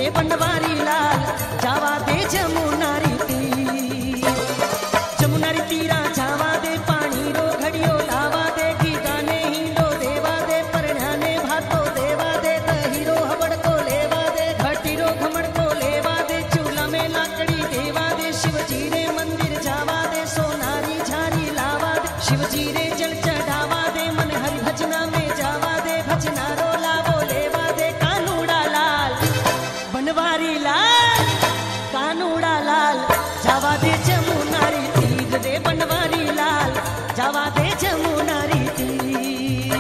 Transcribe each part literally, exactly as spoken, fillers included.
बनवारी लाल जावा दे जमुनारी तीर जमुनारी तीरा जावा दे पानी रो घड़ियो लावा दे की गाने हिंदो देवा दे परण्याने भातो देवा दे दहीरो हबड़ को लेवा दे घटीरो घमड़ को लेवा दे चूल्हा में लाकड़ी देवा दे शिवजी रे मंदिर जावा दे सोनारी झारी लावा दे शिवजी रे जल चढ़ावा दे मन हरि भजना में जावा दे भजना रो लावो लेवा दे कानूड़ा लाल बनवारी लाल कानूड़ा लाल जावा दे जमुनारी तीर रे बनवारी लाल जावा दे जमुनारी तीर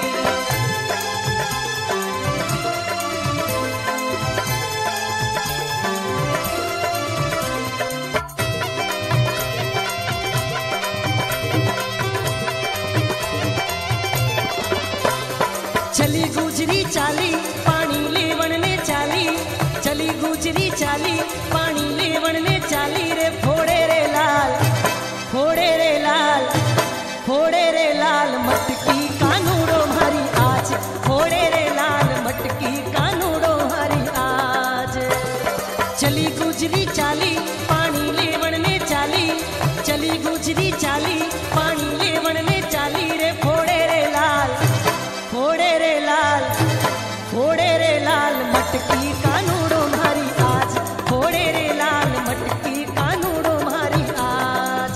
चली गुजरी चाली पानी लेवण ने चाली चली गुजरी चाली पानी लेवण ने चाली रे फोड़े रे लाल फोड़े रे लाल फोड़े रे लाल मटकी कानूड़ो मारी आज फोड़े रे लाल मटकी कानूड़ो मारी आज चली गुजरी चाली पानी लेवण ने चाली चली गुजरी चाली पानी लेवण ने चाली रे फोड़े रे लाल फोड़े रे लाल फोड़े रे लाल मटकी कानूड़ो मारी आज फोड़े रे लाल मटकी कानूड़ो मारी आज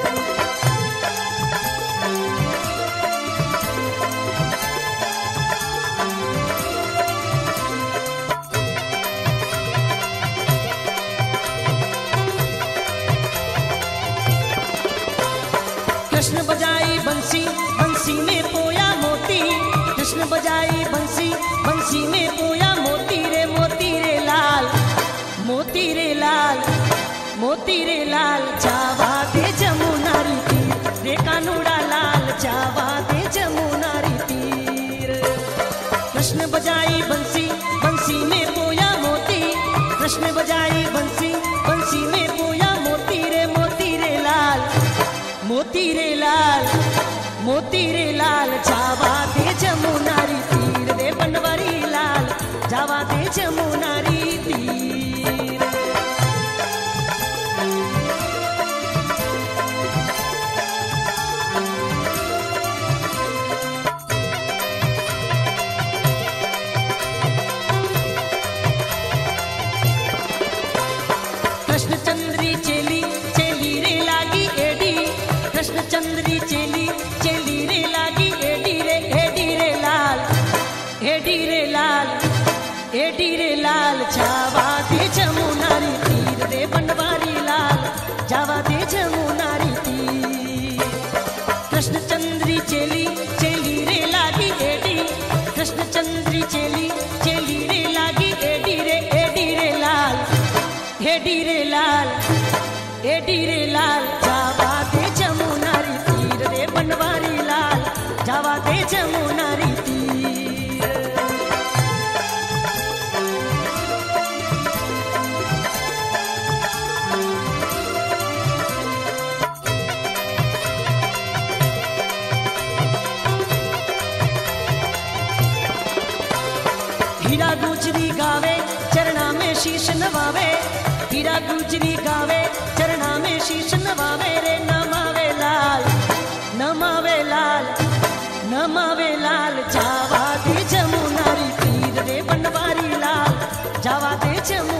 कृष्ण बजाई बंसी बंसी में पोया मोती कृष्ण बजाई बंसी बंसी में पोया मोती रे मोती रे लाल मोती रे लाल मोती रे लाल जावा दे जमुनारी तीर रे कानूड़ा लाल जावा दे जमुनारी तीर कृष्ण बजाई बंसी बंसी में पोया मोती कृष्ण बजाई बंसी बंसी में पोया मोती रे मोती रे लाल मोती रे लाल मोती रे लाल जावा दे जमुनारी तीर रे बनवारी लाल जावा दे जमुनारी तीर कृष्ण चंद्री चेली चेली रे लागी एडी कृष्ण चंद्री चेली चेली रे लागी एडी रे एडी रे लाल एडी रे लाल एडी रे लाल जावा दे जमुनारी तीर रे बनवारी लाल जावा दे जमुनारी तीर कृष्ण चंद्री चेली चेली रे लागी एडी कृष्ण चंद्री चेली चेली रे लागी एडी रे एडी रे लाल एडी रे लाल एडी रे लाल जावा दे जमुनारी तीर रे बनवारी लाल जावा दे जमुनारी तीर हीरा गुजरी गावे चरणा में शीश नवावे हीरा गुजरी गावे चरणा में शीश नवावे रे नमावे लाल नमावे लाल नमावे लाल जावा दे जमुनारी तीर रे बनवारी लाल जावा दे जमुनारी